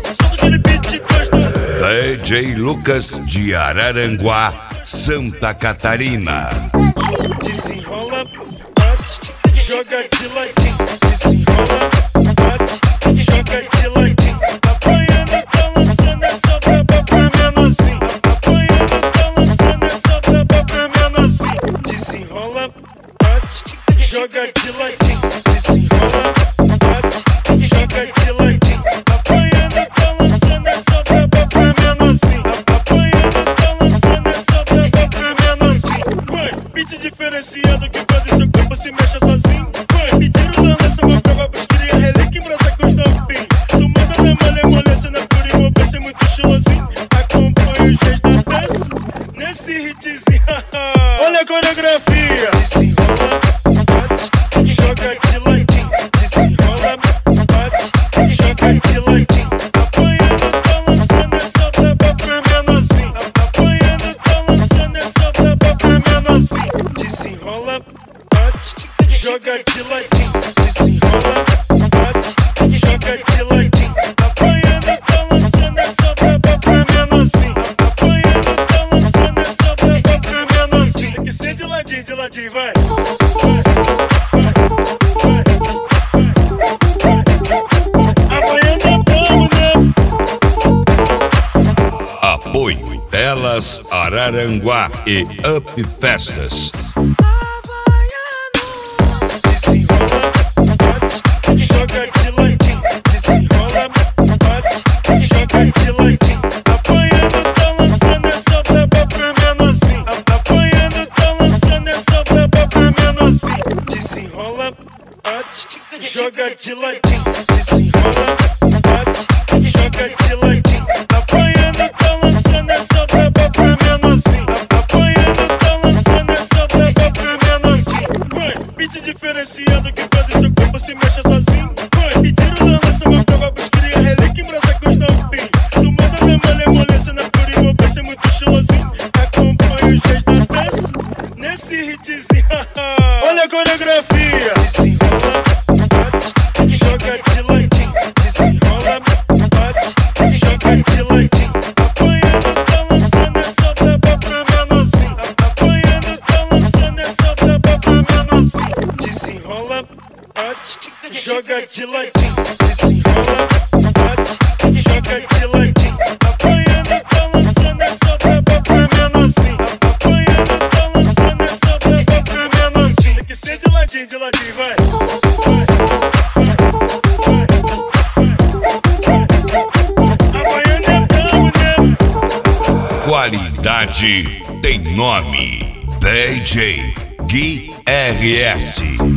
solta aquele beat gostoso. DJ Lucas de Araranguá, Santa Catarina. Desenrola, bate, joga de ladinho. Desenrola, bate, joga de ladinho. Apanhando, tá lançando essa braba pra menorzinho. Apanhando, tá lançando essa braba pra menorzinho. Desenrola, bate, joga de ladinho. Desenrola, bate, joga de ladinho. Apanhando, tá lançando essa braba pra menorzinho. Apanhando, tá lançando essa braba pra menorzinho. Vai, beat diferenciado que faz o seu corpo se mexa sozinho. Vai, me tira da lança, uma prova pros cria, relíquia, embrasa com os novinhos. Tu manda na malha, molesta na pura envolvência, muito estilosinho. Acompanha o jeito da dança nesse hitzinho. Olha a coreografia. Desenrola, bate, joga de ladinho. Desenrola, bate, joga de ladinho. Apanhando, tá lançando essa braba pra menorzinho. Apanhando, tá lançando essa braba pra menorzinho. Desenrola, bate, joga de ladinho. Desenrola, bate, joga de ladinho. Apanhando, tá lançando essa braba pra menorzinho. Apanhando, tá lançando essa braba pra menorzinho. Tem que ser de ladinho, vai. Apanhando é bom, né? Apoio Elas Araranguá e Up Festas. Desenrola, bate, joga de ladinho. Desenrola, bate, joga de ladinho. Apanhando, tá lançando essa braba pra menorzinho. Apanhando, tá lançando essa braba pra menorzinho. Desenrola, bate, joga de ladinho. Desenrola, bate, joga de ladinho. Apanhando, tá lançando essa braba pra menorzinho. Apanhando, tá lançando essa braba pra menorzinho. Vai, beat diferenciado que faz o seu corpo se mexa sozinho. Vai, me tira da lança, uma prova pros cria, relíquia, embrasa com os novinhos. Tu manda na malha, molesta na pura envolvência, muito estilosinho. Acompanha o jeito da dança nesse hitzinho. Olha a coreografia. Desenrola, bate, joga de ladinho. Desenrola, bate, joga de ladinho. Apanhando, tá lançando essa braba pra menorzinho. Apanhando, tá lançando essa braba pra menorzinho. Desenrola, bate, joga de ladinho. Desenrola, bate, joga de ladinho. Apanhando, tá lançando essa braba pra menorzinho. Apanhando, tá lançando essa braba pra menorzinho. Tem que ser de ladinho, vai. Apanhando é bom, né? Qualidade tem nome. DJ Gui RS.